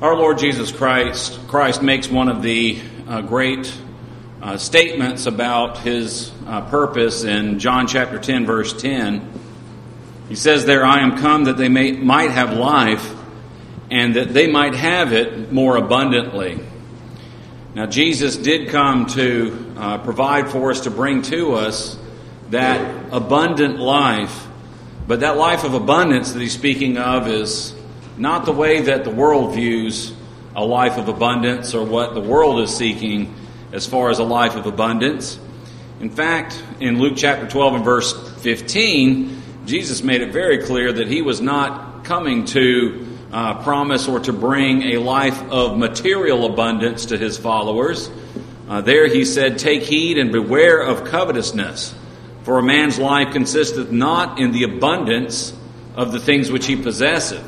Our Lord Jesus Christ makes one of the great statements about his purpose in John chapter 10, verse 10. He says there, "I am come that they might have life, and that they might have it more abundantly." Now, Jesus did come to provide for us, to bring to us that abundant life. But that life of abundance that he's speaking of is not the way that the world views a life of abundance, or what the world is seeking as far as a life of abundance. In fact, in Luke chapter 12 and verse 15, Jesus made it very clear that he was not coming to promise or to bring a life of material abundance to his followers. There he said, "Take heed and beware of covetousness, for a man's life consisteth not in the abundance of the things which he possesseth."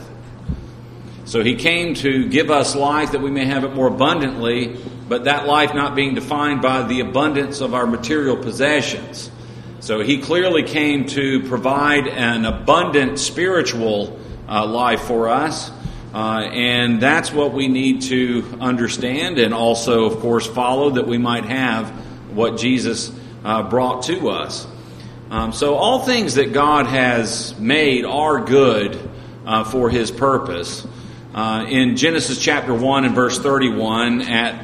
So he came to give us life that we may have it more abundantly, but that life not being defined by the abundance of our material possessions. So he clearly came to provide an abundant spiritual life for us, and that's what we need to understand and also, of course, follow, that we might have what Jesus brought to us. So all things that God has made are good for his purpose. In Genesis chapter 1 and verse 31,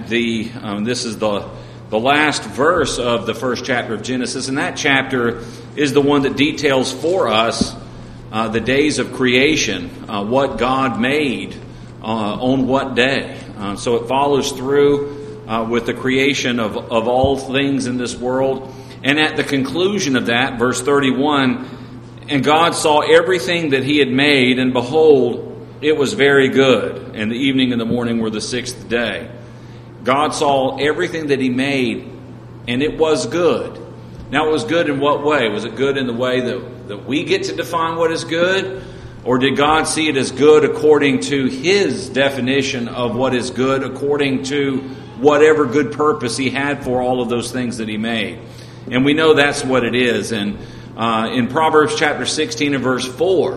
this is the last verse of the first chapter of Genesis, and that chapter is the one that details for us the days of creation, what God made on what day. So it follows through with the creation of all things in this world. And at the conclusion of that, verse 31, "And God saw everything that he had made, and behold, it was very good. And the evening and the morning were the sixth day." God saw everything that he made, and it was good. Now, it was good in what way? Was it good in the way that we get to define what is good? Or did God see it as good according to his definition of what is good, according to whatever good purpose he had for all of those things that he made? And we know that's what it is. And in Proverbs chapter 16 and verse 4,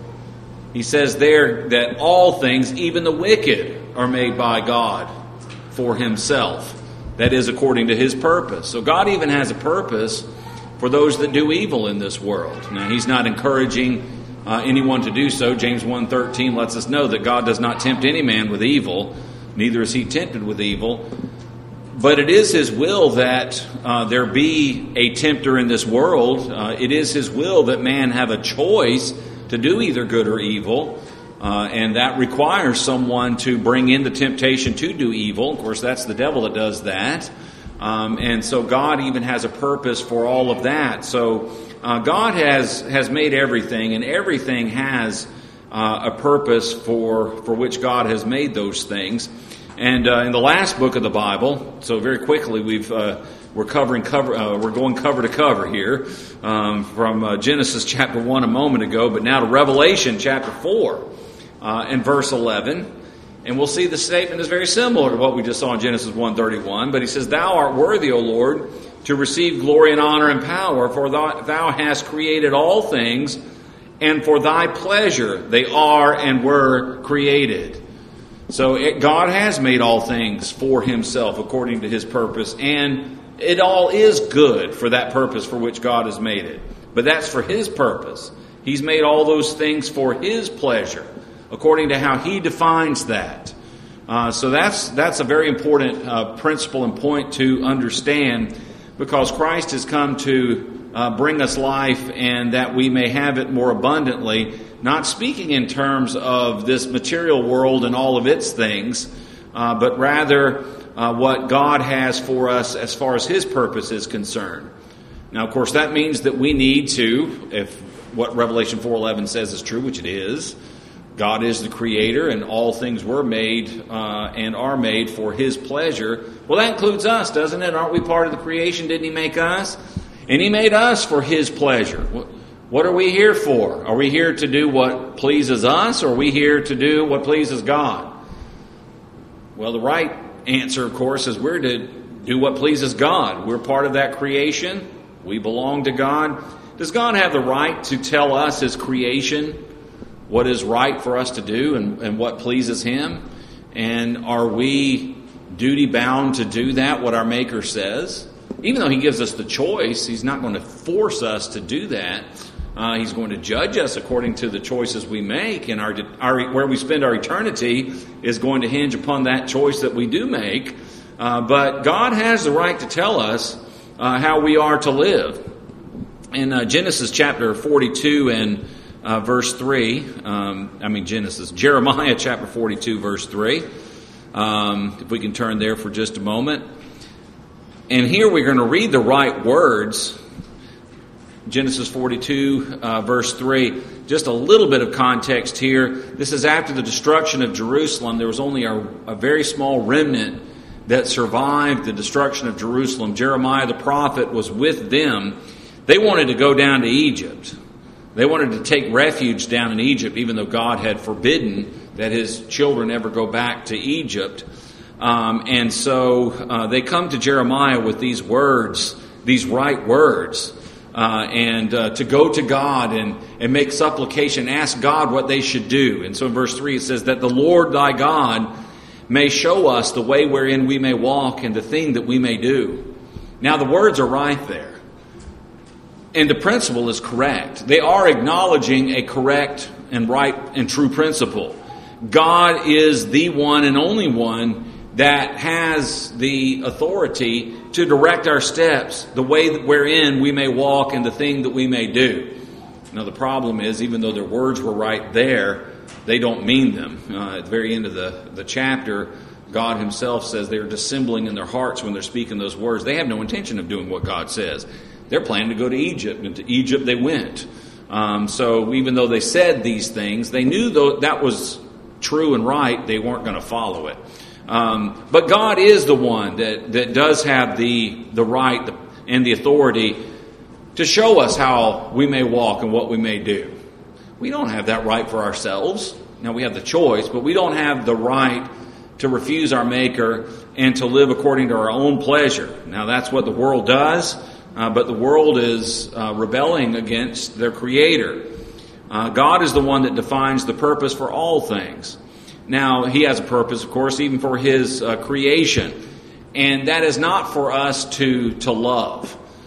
he says there that all things, even the wicked, are made by God for himself. That is according to his purpose. So God even has a purpose for those that do evil in this world. Now, he's not encouraging anyone to do so. James 1:13 lets us know that God does not tempt any man with evil, neither is he tempted with evil. But it is his will that there be a tempter in this world. It is his will that man have a choice to do either good or evil, and that requires someone to bring in the temptation to do evil. Of course, that's the devil that does that, and so God even has a purpose for all of that. So God has made everything, and everything has a purpose for which God has made those things. And in the last book of the Bible, so very quickly we're going cover to cover here, from Genesis chapter 1 a moment ago, but now to Revelation chapter 4 and verse 11. And we'll see the statement is very similar to what we just saw in Genesis 1:31. But he says, "Thou art worthy, O Lord, to receive glory and honor and power, for thou hast created all things, and for thy pleasure they are and were created." So God has made all things for himself according to his purpose, and it all is good for that purpose for which God has made it. But that's for his purpose. He's made all those things for his pleasure, according to how he defines that. So that's a very important principle and point to understand, because Christ has come to bring us life, and that we may have it more abundantly, not speaking in terms of this material world and all of its things, but rather what God has for us as far as his purpose is concerned. Now, of course, that means that we need to, if what Revelation 4:11 says is true, which it is, God is the creator, and all things were made and are made for his pleasure. Well, that includes us, doesn't it? Aren't we part of the creation? Didn't he make us? And he made us for his pleasure. What are we here for? Are we here to do what pleases us, or are we here to do what pleases God? Well, the right answer, of course, is we're to do what pleases God. We're part of that creation. We belong to God. Does God have the right to tell us, his creation, what is right for us to do and what pleases him? And are we duty-bound to do that, what our Maker says? Even though He gives us the choice, He's not going to force us to do that. He's going to judge us according to the choices we make, and where we spend our eternity is going to hinge upon that choice that we do make. But God has the right to tell us how we are to live. In Genesis chapter 42 and verse 3, Jeremiah chapter 42 verse 3, if we can turn there for just a moment. And here we're going to read the right words. Genesis 42 verse 3. Just a little bit of context here. This is after the destruction of Jerusalem. There was only a very small remnant that survived the destruction of Jerusalem. Jeremiah the prophet was with them. They wanted to go down to Egypt. They wanted to take refuge down in Egypt, even though God had forbidden that His children ever go back to Egypt. And so they come to Jeremiah with these words, these right words, and to go to God and make supplication, ask God what they should do. And so in verse 3 it says that the Lord thy God may show us the way wherein we may walk and the thing that we may do. Now the words are right there. And the principle is correct. They are acknowledging a correct and right and true principle. God is the one and only one that has the authority to direct our steps, the way wherein we may walk and the thing that we may do. Now the problem is, even though their words were right there, they don't mean them. At the very end of the chapter, God Himself says they're dissembling in their hearts when they're speaking those words. They have no intention of doing what God says. They're planning to go to Egypt, and to Egypt they went. So even though they said these things, they knew that was true and right, they weren't going to follow it. But God is the one that does have the right and the authority to show us how we may walk and what we may do. We don't have that right for ourselves. Now we have the choice, but we don't have the right to refuse our Maker and to live according to our own pleasure. Now that's what the world does, but the world is rebelling against their Creator. God is the one that defines the purpose for all things. Now, He has a purpose, of course, even for His creation. And that is not for us to love.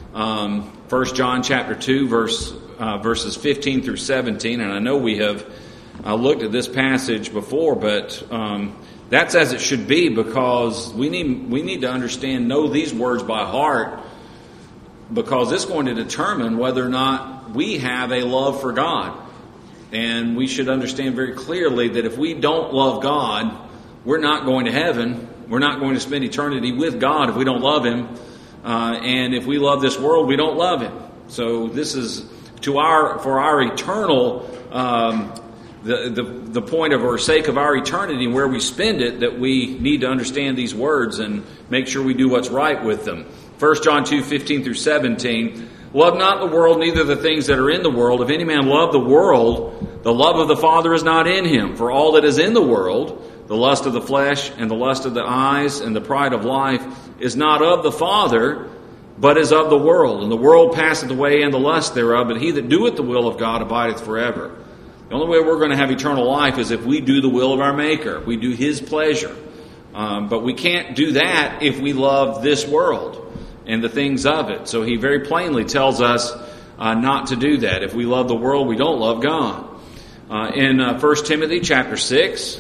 1 John chapter 2, verses 15 through 17. And I know we have looked at this passage before, but that's as it should be, because we need to know these words by heart, because it's going to determine whether or not we have a love for God. And we should understand very clearly that if we don't love God, we're not going to heaven. We're not going to spend eternity with God if we don't love Him. And if we love this world, we don't love Him. So this is for our eternal, the point of or sake of our eternity and where we spend it, that we need to understand these words and make sure we do what's right with them. 1 John 2, 15 through 17. Love not the world, neither the things that are in the world. If any man love the world, the love of the Father is not in him. For all that is in the world, the lust of the flesh and the lust of the eyes and the pride of life, is not of the Father, but is of the world. And the world passeth away and the lust thereof, but he that doeth the will of God abideth forever. The only way we're going to have eternal life is if we do the will of our Maker. We do His pleasure. But we can't do that if we love this world and the things of it. So He very plainly tells us not to do that. If we love the world, we don't love God. In 1 Timothy chapter 6,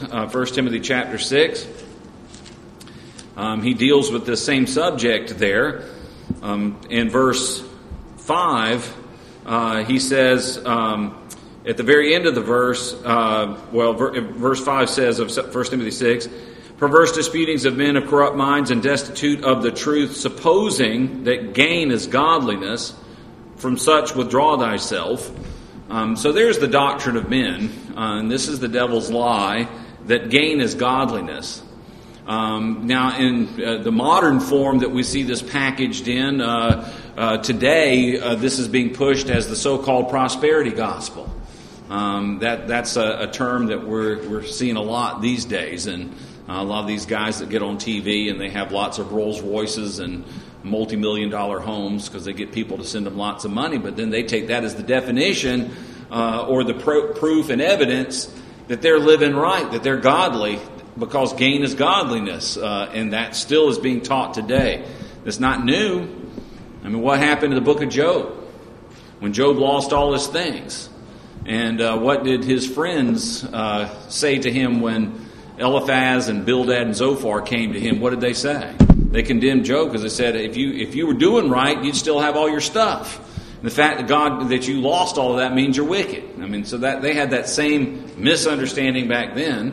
he deals with the same subject there. In verse 5, he says, at the very end of the verse, verse 5 says of 1 Timothy 6, perverse disputings of men of corrupt minds and destitute of the truth, supposing that gain is godliness, from such withdraw thyself. So there's the doctrine of men, and this is the devil's lie, that gain is godliness. Now, in the modern form that we see this packaged in today, this is being pushed as the so-called prosperity gospel. That's a term that we're seeing a lot these days, and a lot of these guys that get on TV and they have lots of Rolls Royces and multi-million-dollar homes because they get people to send them lots of money, but then they take that as the definition or the proof and evidence that they're living right, that they're godly. because gain is godliness, and that still is being taught today. It's not new. I mean, what happened in the book of Job when Job lost all his things? And what did his friends say to him when Eliphaz and Bildad and Zophar came to him? What did they say? They condemned Job because they said, if you were doing right, you'd still have all your stuff. And the fact that you lost all of that means you're wicked. I mean, so that they had that same misunderstanding back then.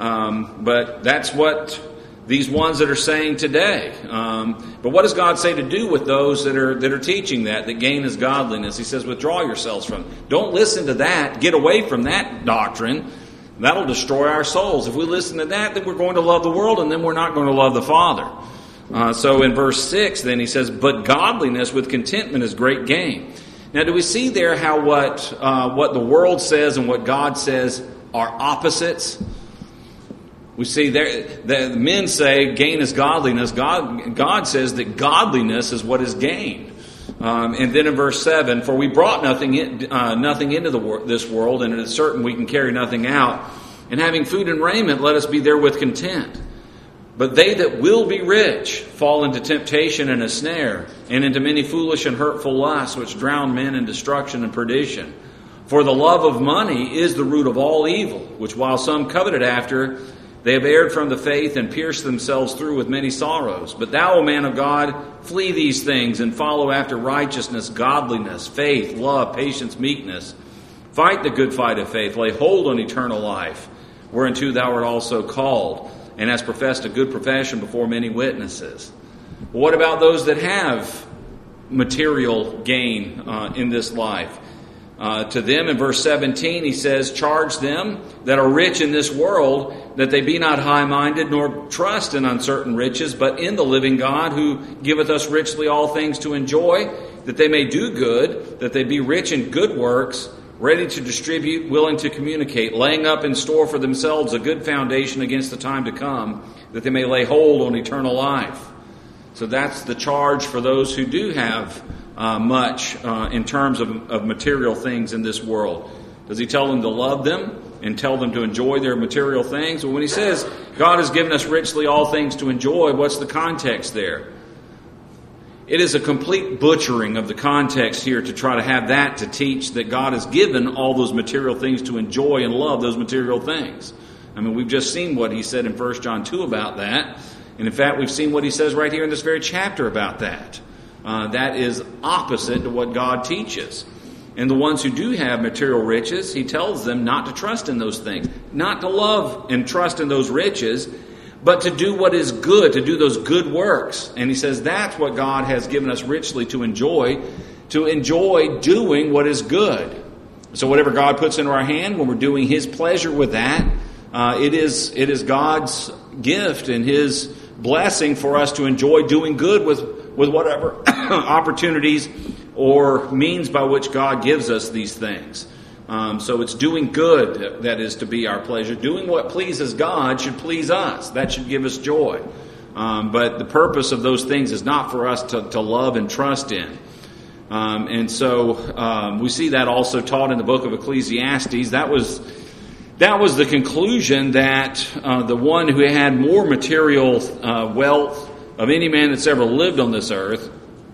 But that's what these ones that are saying today. But what does God say to do with those that are teaching that gain is godliness? He says, withdraw yourselves from it. Don't listen to that. Get away from that doctrine. That'll destroy our souls. If we listen to that, then we're going to love the world, and then we're not going to love the Father. So in verse 6, then he says, but godliness with contentment is great gain. Now, do we see there how what the world says and what God says are opposites? We see there the men say gain is godliness. God says that godliness is what is gain. And then in verse 7, for we brought nothing into this world, and it is certain we can carry nothing out. And having food and raiment, let us be therewith content. But they that will be rich fall into temptation and a snare, and into many foolish and hurtful lusts, which drown men in destruction and perdition. For the love of money is the root of all evil, which while some coveted after, they have erred from the faith and pierced themselves through with many sorrows. But thou, O man of God, flee these things and follow after righteousness, godliness, faith, love, patience, meekness. Fight the good fight of faith. Lay hold on eternal life, whereunto thou art also called, and hast professed a good profession before many witnesses. But what about those that have material gain in this life? To them, in verse 17, he says, charge them that are rich in this world, that they be not high-minded, nor trust in uncertain riches, but in the living God, who giveth us richly all things to enjoy, that they may do good, that they be rich in good works, ready to distribute, willing to communicate, laying up in store for themselves a good foundation against the time to come, that they may lay hold on eternal life. So that's the charge for those who do have much in terms of material things in this world. Does he tell them to love them and tell them to enjoy their material things? Well, when he says God has given us richly all things to enjoy, what's the context there? It is a complete butchering of the context here to try to have that to teach that God has given all those material things to enjoy and love those material things. I mean, we've just seen what he said in 1 John 2 about that. And in fact, we've seen what he says right here in this very chapter about that. That is opposite to what God teaches. And the ones who do have material riches, he tells them not to trust in those things, not to love and trust in those riches, but to do what is good, to do those good works. And he says that's what God has given us richly to enjoy doing what is good. So whatever God puts into our hand, when we're doing his pleasure with that, it is God's gift and his blessing for us to enjoy doing good with whatever opportunities or means by which God gives us these things. So it's doing good that is to be our pleasure. Doing what pleases God should please us. That should give us joy. But the purpose of those things is not for us to love and trust in. And so we see that also taught in the book of Ecclesiastes. That was the conclusion that the one who had more material wealth of any man that's ever lived on this earth.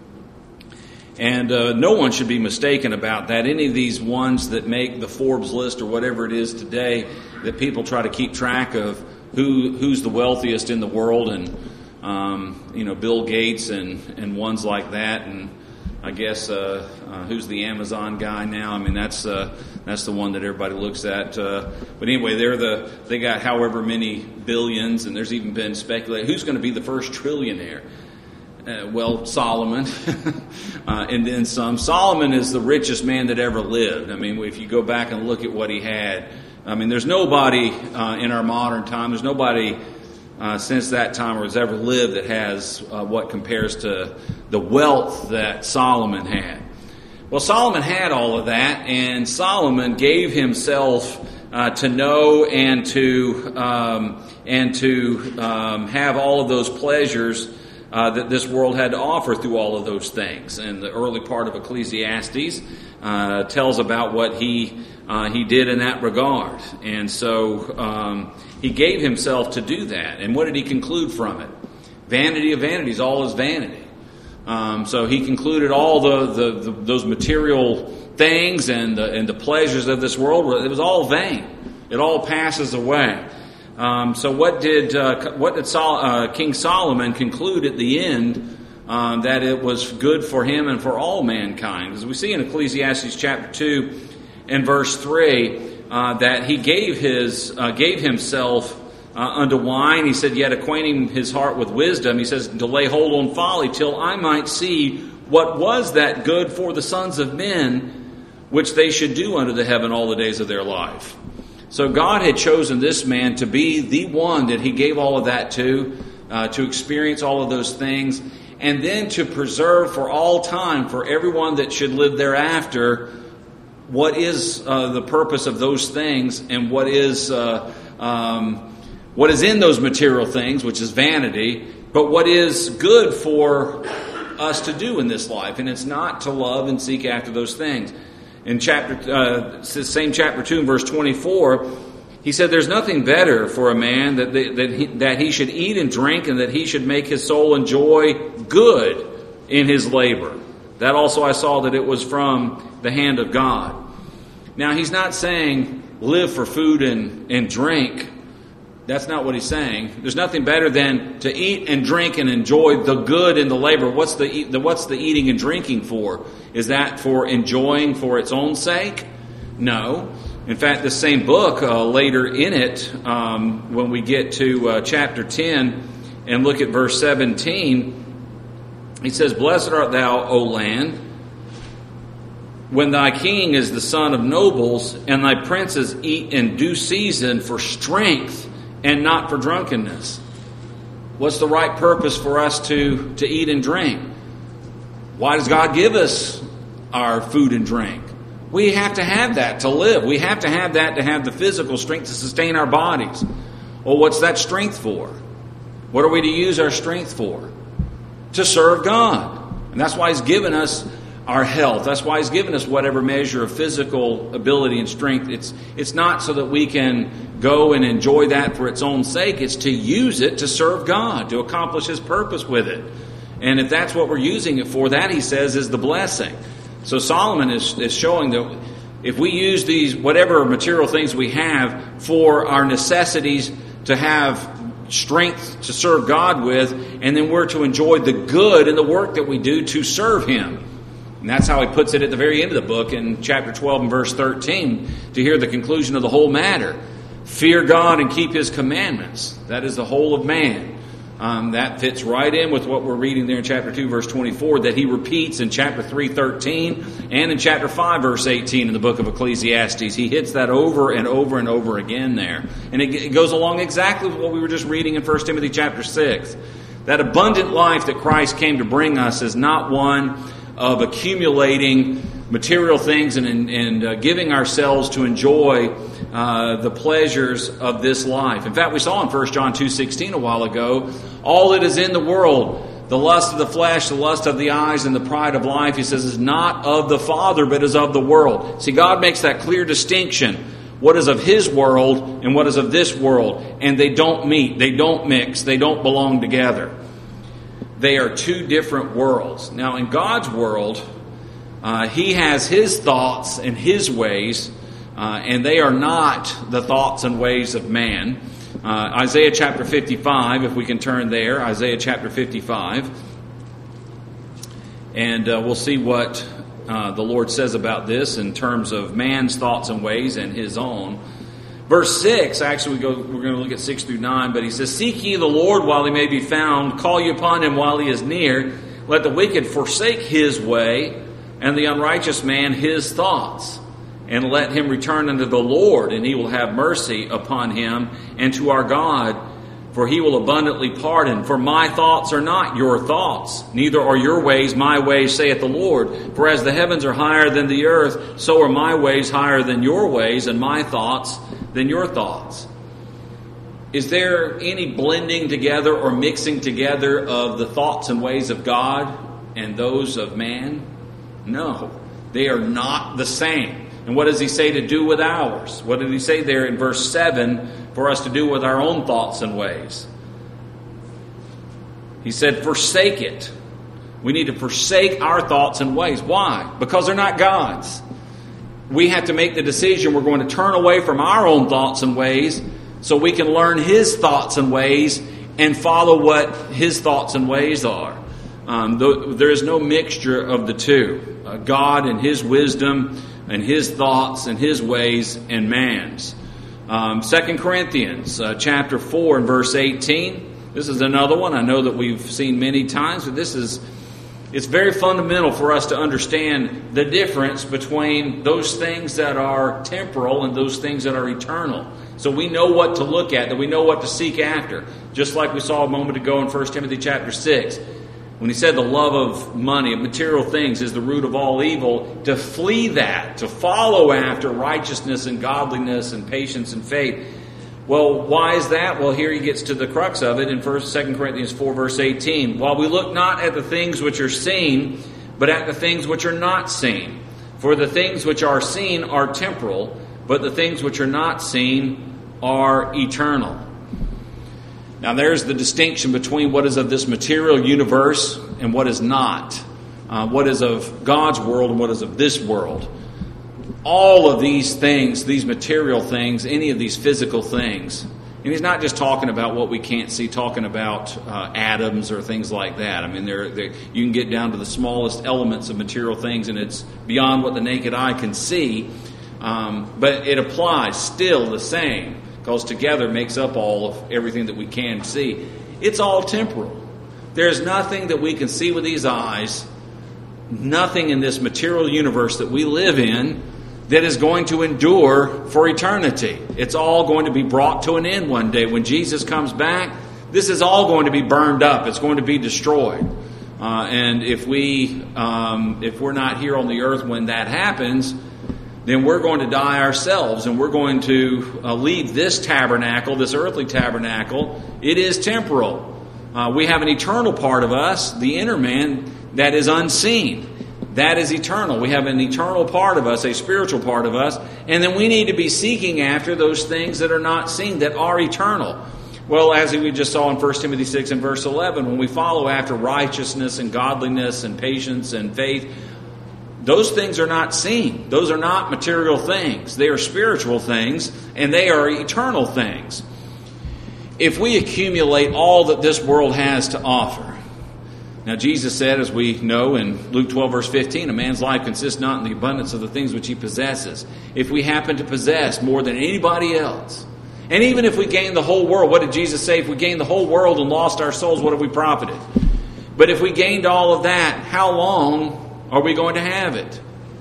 And no one should be mistaken about that. Any of these ones that make the Forbes list or whatever it is today that people try to keep track of who's the wealthiest in the world, and Bill Gates and ones like that, and I guess who's the Amazon guy now? I mean that's the one that everybody looks at. But anyway, they got however many billions, and there's even been speculated who's going to be the first trillionaire. Solomon, and then some. Solomon is the richest man that ever lived. I mean, if you go back and look at what he had, I mean, there's nobody in our modern time, there's nobody since that time or has ever lived that has what compares to the wealth that Solomon had. Well, Solomon had all of that, and Solomon gave himself to know and to have all of those pleasures that this world had to offer through all of those things. And the early part of Ecclesiastes tells about what he did in that regard. And so He gave himself to do that. And what did he conclude from it? Vanity of vanities, all is vanity. So he concluded all those material things and the pleasures of this world. It was all vain. It all passes away. So what did King Solomon conclude at the end? That it was good for him and for all mankind. As we see in Ecclesiastes chapter 2 and verse 3, that he gave himself unto wine. He said, yet acquainting his heart with wisdom, he says, to lay hold on folly, till I might see what was that good for the sons of men, which they should do unto the heaven all the days of their life. So God had chosen this man to be the one that he gave all of that to experience all of those things, and then to preserve for all time, for everyone that should live thereafter, what is the purpose of those things, and what is in those material things, which is vanity, but what is good for us to do in this life. And it's not to love and seek after those things. In same chapter 2 and verse 24, he said, there's nothing better for a man that he should eat and drink, and that he should make his soul enjoy good in his labor. That also I saw that it was from the hand of God. Now, he's not saying live for food and drink. That's not what he's saying. There's nothing better than to eat and drink and enjoy the good in the labor. What's the eating and drinking for? Is that for enjoying for its own sake? No. In fact, the same book, later in it, when we get to chapter 10 and look at verse 17, he says, blessed art thou, O land, when thy king is the son of nobles, and thy princes eat in due season for strength and not for drunkenness. What's the right purpose for us to eat and drink? Why does God give us our food and drink? We have to have that to live. We have to have that to have the physical strength to sustain our bodies. Well, what's that strength for? What are we to use our strength for? To serve God. And that's why He's given us our health. That's why He's given us whatever measure of physical ability and strength. It's not so that we can go and enjoy that for its own sake. It's to use it to serve God, to accomplish His purpose with it. And if that's what we're using it for, that, he says, is the blessing. So Solomon is showing that if we use these, whatever material things we have, for our necessities to have strength to serve God with, and then we're to enjoy the good in the work that we do to serve Him. And that's how he puts it at the very end of the book in chapter 12 and verse 13, to hear the conclusion of the whole matter. Fear God and keep His commandments. That is the whole of man. That fits right in with what we're reading there in chapter 2 verse 24, that he repeats in chapter 3:13 and in chapter 5 verse 18 in the book of Ecclesiastes. He hits that over and over and over again there. And it goes along exactly with what we were just reading in 1 Timothy chapter 6. That abundant life that Christ came to bring us is not one of accumulating material things and giving ourselves to enjoy the pleasures of this life. In fact, we saw in 1 John 2:16 a while ago, all that is in the world, the lust of the flesh, the lust of the eyes, and the pride of life, he says, is not of the Father, but is of the world. See, God makes that clear distinction. What is of His world and what is of this world. And they don't meet, they don't mix, they don't belong together. They are two different worlds. Now, in God's world, He has His thoughts and His ways, and they are not the thoughts and ways of man. Isaiah chapter 55, if we can turn there, Isaiah chapter 55. And we'll see what the Lord says about this in terms of man's thoughts and ways and His own. Verse 6, actually we're going to look at 6 through 9, but he says, seek ye the Lord while He may be found, call ye upon Him while He is near, let the wicked forsake his way, and the unrighteous man his thoughts, and let him return unto the Lord, and He will have mercy upon him, and to our God, for He will abundantly pardon. For my thoughts are not your thoughts, neither are your ways my ways, saith the Lord. For as the heavens are higher than the earth, so are my ways higher than your ways, and my thoughts than your thoughts. Is there any blending together or mixing together of the thoughts and ways of God and those of man? No, they are not the same. And what does he say to do with ours? What did he say there in verse 7 for us to do with our own thoughts and ways? He said, forsake it. We need to forsake our thoughts and ways. Why? Because they're not God's. We have to make the decision we're going to turn away from our own thoughts and ways so we can learn His thoughts and ways and follow what His thoughts and ways are. There is no mixture of the two. God and His wisdom and His thoughts and His ways and man's. 2 Corinthians chapter 4 and verse 18. This is another one I know that we've seen many times, but it's very fundamental for us to understand the difference between those things that are temporal and those things that are eternal. So we know what to look at, that we know what to seek after. Just like we saw a moment ago in 1 Timothy chapter 6. When he said the love of money, of material things, is the root of all evil, to flee that, to follow after righteousness and godliness and patience and faith. Well, why is that? Well, here he gets to the crux of it in 2 Corinthians 4, verse 18. While we look not at the things which are seen, but at the things which are not seen. For the things which are seen are temporal, but the things which are not seen are eternal. Now, there's the distinction between what is of this material universe and what is not. What is of God's world and what is of this world. All of these things, these material things, any of these physical things. And he's not just talking about what we can't see, talking about atoms or things like that. I mean, you can get down to the smallest elements of material things, and it's beyond what the naked eye can see. But it applies still the same, because together makes up all of everything that we can see. It's all temporal. There's nothing that we can see with these eyes, nothing in this material universe that we live in, that is going to endure for eternity. It's all going to be brought to an end one day. When Jesus comes back, this is all going to be burned up. It's going to be destroyed. And if we're not here on the earth when that happens, then we're going to die ourselves, and we're going to leave this tabernacle, this earthly tabernacle. It is temporal. We have an eternal part of us, the inner man, that is unseen. That is eternal. We have an eternal part of us, a spiritual part of us, and then we need to be seeking after those things that are not seen, that are eternal. Well, as we just saw in 1 Timothy 6 and verse 11, when we follow after righteousness and godliness and patience and faith, those things are not seen. Those are not material things. They are spiritual things, and they are eternal things. If we accumulate all that this world has to offer, now, Jesus said, as we know in Luke 12, verse 15, a man's life consists not in the abundance of the things which he possesses. If we happen to possess more than anybody else, and even if we gain the whole world, what did Jesus say? If we gained the whole world and lost our souls, what have we profited? But if we gained all of that, how long are we going to have it?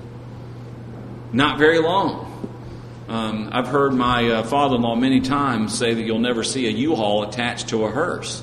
Not very long. I've heard my father-in-law many times say that you'll never see a U-Haul attached to a hearse.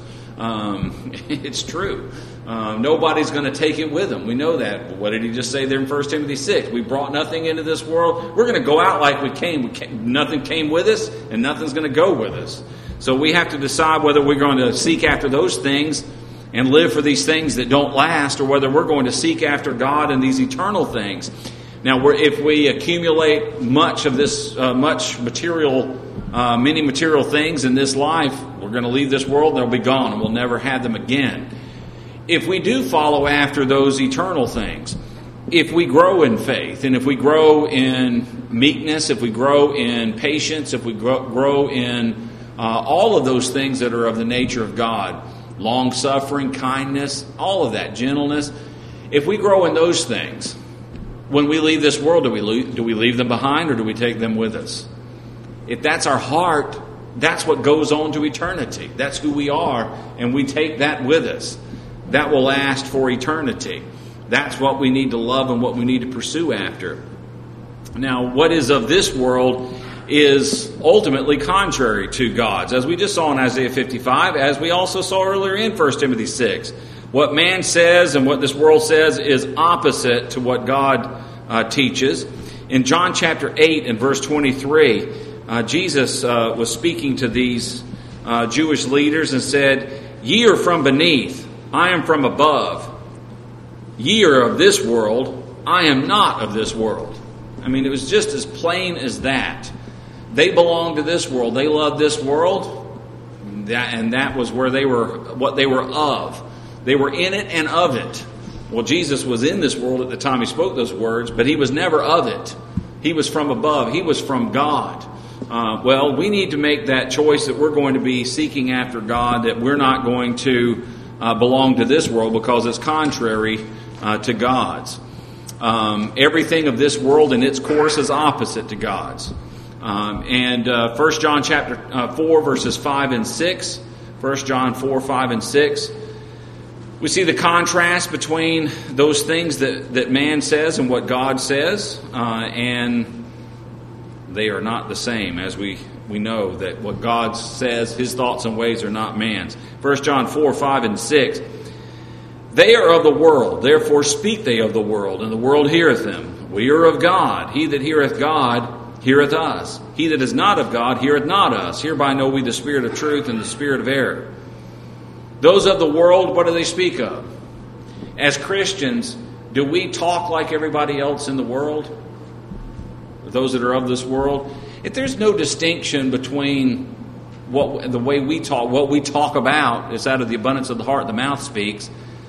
It's true. Nobody's going to take it with them. We know that. What did he just say there in 1 Timothy 6? We brought nothing into this world. We're going to go out like we came. Nothing came with us, and nothing's going to go with us. So we have to decide whether we're going to seek after those things and live for these things that don't last, or whether we're going to seek after God and these eternal things. Now, if we accumulate much of this, many material things in this life, we're going to leave this world and they'll be gone, and we'll never have them again. If we do follow after those eternal things, if we grow in faith, and if we grow in meekness, if we grow in patience, if we grow in all of those things that are of the nature of God, long-suffering, kindness, all of that, gentleness, if we grow in those things, when we leave this world, do we leave them behind, or do we take them with us? If that's our heart, that's what goes on to eternity. That's who we are, and we take that with us. That will last for eternity. That's what we need to love and what we need to pursue after. Now, what is of this world is ultimately contrary to God's, as we just saw in Isaiah 55, as we also saw earlier in 1 Timothy 6. What man says and what this world says is opposite to what God teaches. In John chapter 8 and verse 23, Jesus was speaking to these Jewish leaders and said, "Ye are from beneath, I am from above. Ye are of this world, I am not of this world." I mean, it was just as plain as that. They belonged to this world. They loved this world, and that was where they were, what they were of. They were in it and of it. Well, Jesus was in this world at the time he spoke those words, but he was never of it. He was from above. He was from God. Well, we need to make that choice that we're going to be seeking after God, that we're not going to belong to this world because it's contrary to God's. Everything of this world in its course is opposite to God's. 1 John chapter 4, verses 5 and 6. 1 John 4, 5 and 6. We see the contrast between those things that man says and what God says, and they are not the same, as we know that what God says, His thoughts and ways are not man's. 1 John 4, 5 and 6. They are of the world, therefore speak they of the world, and the world heareth them. We are of God. He that heareth God heareth us. He that is not of God heareth not us. Hereby know we the spirit of truth and the spirit of error. Those of the world, what do they speak of? As Christians, do we talk like everybody else in the world? Those that are of this world? If there's no distinction between the way we talk, what we talk about is out of the abundance of the heart the mouth speaks.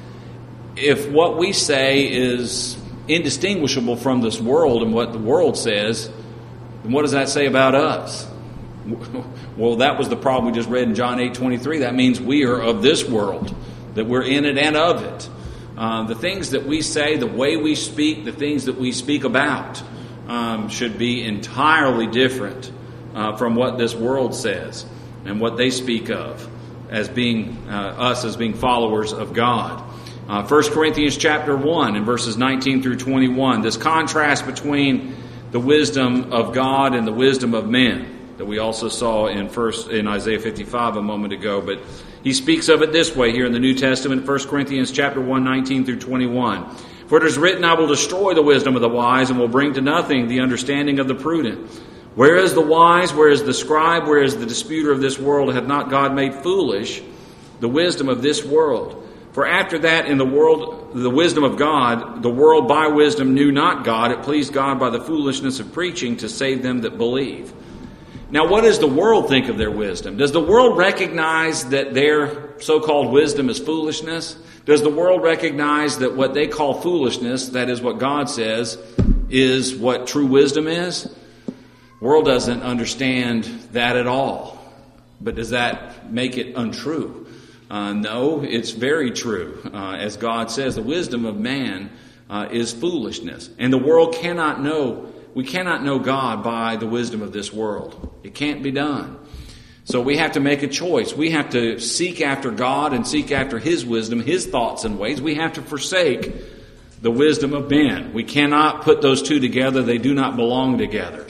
If what we say is indistinguishable from this world and what the world says, then what does that say about us? Well, that was the problem we just read in John 8:23. That means we are of this world, that we're in it and of it. The things that we say, the way we speak, the things that we speak about should be entirely different from what this world says and what they speak of as being us as being followers of God. 1 Corinthians chapter 1 and verses 19 through 21. This contrast between the wisdom of God and the wisdom of men that we also saw in Isaiah 55 a moment ago. But he speaks of it this way here in the New Testament, 1 Corinthians chapter 1, 19 through 21. For it is written, I will destroy the wisdom of the wise and will bring to nothing the understanding of the prudent. Where is the wise? Where is the scribe? Where is the disputer of this world? Hath not God made foolish the wisdom of this world? For after that in the world, the wisdom of God, the world by wisdom knew not God. It pleased God by the foolishness of preaching to save them that believe. Now, what does the world think of their wisdom? Does the world recognize that their so-called wisdom is foolishness? Does the world recognize that what they call foolishness, that is what God says, is what true wisdom is? The world doesn't understand that at all. But does that make it untrue? No, it's very true. As God says, the wisdom of man is foolishness. And the world cannot know. We cannot know God by the wisdom of this world. It can't be done. So we have to make a choice. We have to seek after God and seek after His wisdom, His thoughts and ways. We have to forsake the wisdom of men. We cannot put those two together. They do not belong together.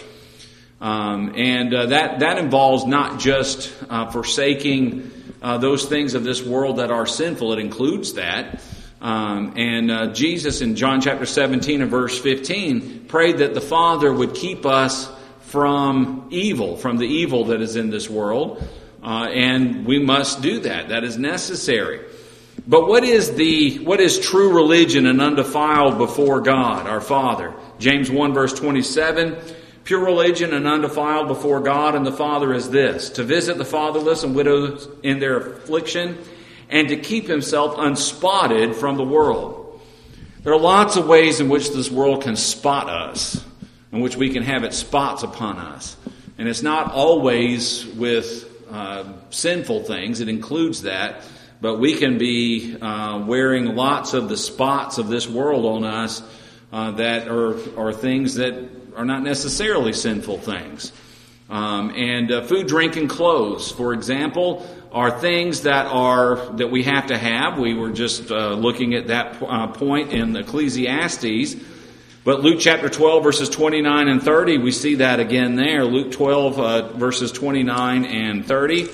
That involves not just forsaking those things of this world that are sinful. It includes that. Jesus in John chapter 17 and verse 15 prayed that the Father would keep us from evil, from the evil that is in this world. And we must do that. That is necessary. But what is true religion and undefiled before God, our Father? James 1 verse 27, pure religion and undefiled before God and the Father is this, to visit the fatherless and widows in their affliction, and to keep himself unspotted from the world. There are lots of ways in which this world can spot us, in which we can have its spots upon us. And it's not always with sinful things. It includes that. But we can be wearing lots of the spots of this world on us that are things that are not necessarily sinful things. Food, drink, and clothes, for example, are things that we have to have. We were just looking at that point in Ecclesiastes. But Luke chapter 12, verses 29 and 30, we see that again there. Luke 12, verses 29 and 30.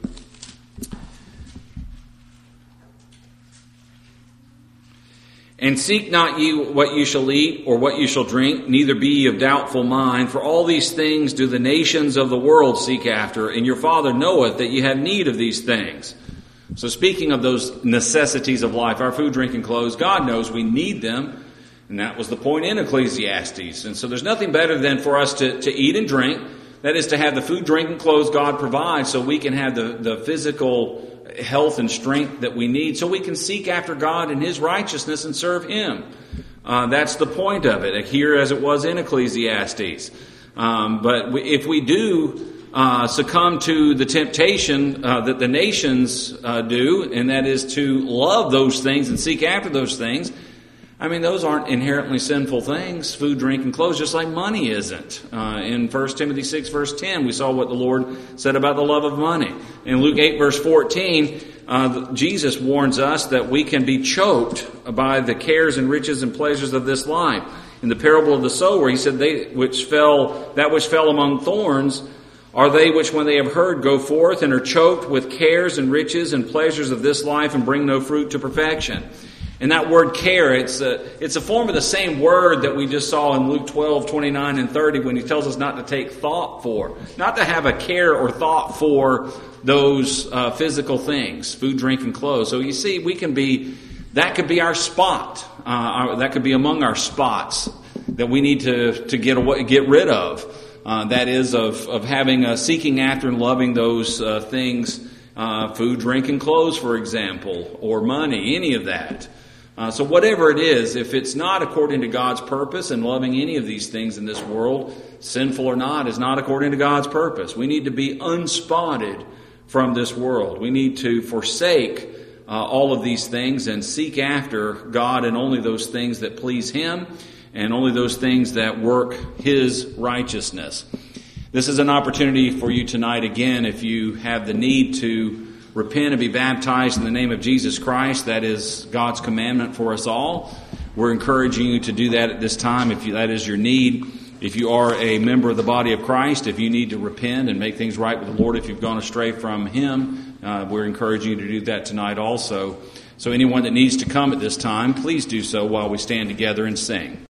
And seek not ye what you shall eat or what you shall drink, neither be ye of doubtful mind. For all these things do the nations of the world seek after, and your Father knoweth that ye have need of these things. So speaking of those necessities of life, our food, drink, and clothes, God knows we need them. And that was the point in Ecclesiastes. And so there's nothing better than for us to eat and drink. That is to have the food, drink, and clothes God provides so we can have the physical health and strength that we need so we can seek after God and His righteousness and serve Him. That's the point of it, here as it was in Ecclesiastes. But if we do succumb to the temptation that the nations do, and that is to love those things and seek after those things, I mean, those aren't inherently sinful things, food, drink, and clothes, just like money isn't. In 1 Timothy 6, verse 10, we saw what the Lord said about the love of money. In Luke 8, verse 14, Jesus warns us that we can be choked by the cares and riches and pleasures of this life. In the parable of the sower, he said, that which fell among thorns are they which, when they have heard, go forth and are choked with cares and riches and pleasures of this life and bring no fruit to perfection. And that word care, it's a form of the same word that we just saw in Luke 12, 29 and 30 when he tells us not to take thought for. Not to have a care or thought for those physical things, food, drink, and clothes. So you see, that could be our spot. That could be among our spots that we need to get rid of. That is of having seeking after and loving those things, food, drink, and clothes, for example, or money, any of that. So whatever it is, if it's not according to God's purpose and loving any of these things in this world, sinful or not, is not according to God's purpose. We need to be unspotted from this world. We need to forsake all of these things and seek after God and only those things that please Him and only those things that work His righteousness. This is an opportunity for you tonight again if you have the need to repent and be baptized in the name of Jesus Christ. That is God's commandment for us all. We're encouraging you to do that at this time if that is your need. If you are a member of the body of Christ, if you need to repent and make things right with the Lord, if you've gone astray from Him, we're encouraging you to do that tonight also. So anyone that needs to come at this time, please do so while we stand together and sing.